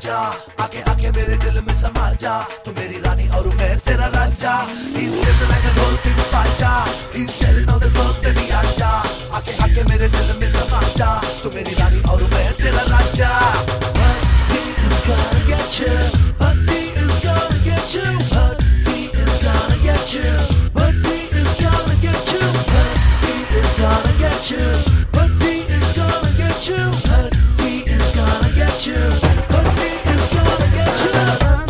जा, आके आके मेरे दिल में समा जा, तू मेरी रानी और मैं तेरा राजा. He's living like a gold king बाजा, he's telling all the girls baby आजा, आके आके मेरे दिल में समा जा, तू मेरी रानी और मैं तेरा राजा. Huddy is gonna get you, Huddy is gonna get you, Huddy is gonna get you, Huddy is gonna get you, Huddy is gonna get you, Huddy is gonna get you, Huddy is gonna get you, Huddy is gonna get you.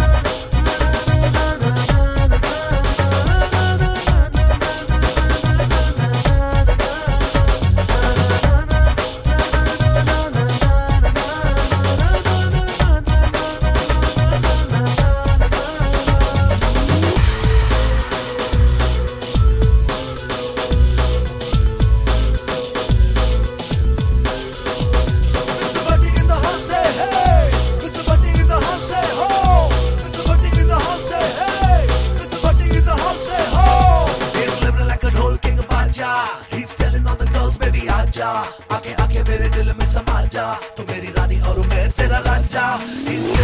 He's telling all the girls baby आजा, आके आके मेरे दिल में समा जा, तू मेरी रानी और मैं तेरा राजा. He's